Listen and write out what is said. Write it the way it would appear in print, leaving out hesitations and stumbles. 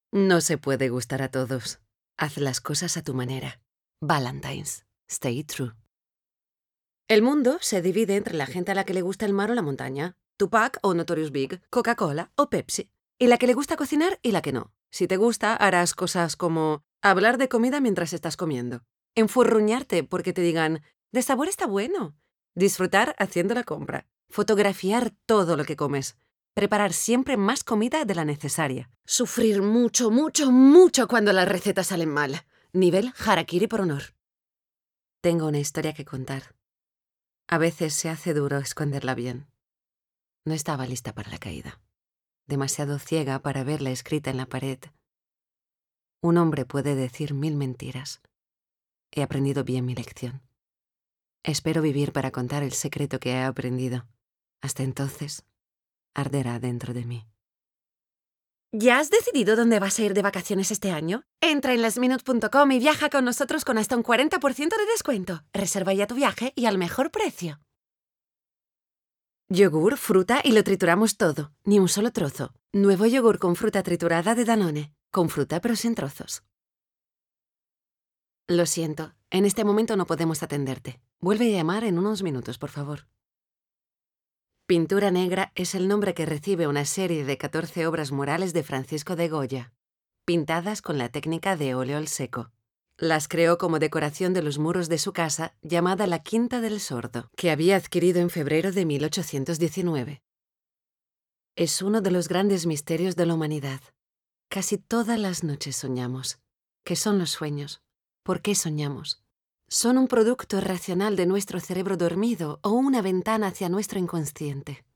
No se puede gustar a todos. Haz las cosas a tu manera. Valentine's. Stay true. El mundo se divide entre la gente a la que le gusta el mar o la montaña, Tupac o Notorious Big, Coca-Cola o Pepsi, y la que le gusta cocinar y la que no. Si te gusta, harás cosas como hablar de comida mientras estás comiendo, enfurruñarte porque te digan «de sabor está bueno», disfrutar haciendo la compra, fotografiar todo lo que comes, preparar siempre más comida de la necesaria, sufrir mucho, mucho, mucho cuando las recetas salen mal. Nivel harakiri por honor. Tengo una historia que contar. A veces se hace duro esconderla bien. No estaba lista para la caída. Demasiado ciega para verla escrita en la pared. Un hombre puede decir 1000 mentiras. He aprendido bien mi lección. Espero vivir para contar el secreto que he aprendido. Hasta entonces, arderá dentro de mí. ¿Ya has decidido dónde vas a ir de vacaciones este año? Entra en lastminutes.com y viaja con nosotros con hasta un 40% de descuento. Reserva ya tu viaje y al mejor precio. Yogur, fruta y lo trituramos todo, ni un solo trozo. Nuevo yogur con fruta triturada de Danone. Con fruta pero sin trozos. Lo siento, en este momento no podemos atenderte. Vuelve a llamar en unos minutos, por favor. Pintura negra es el nombre que recibe una serie de 14 obras murales de Francisco de Goya, pintadas con la técnica de óleo al seco. Las creó como decoración de los muros de su casa, llamada la Quinta del Sordo, que había adquirido en febrero de 1819. Es uno de los grandes misterios de la humanidad. Casi todas las noches soñamos. ¿Qué son los sueños? ¿Por qué soñamos? ¿Son un producto racional de nuestro cerebro dormido o una ventana hacia nuestro inconsciente?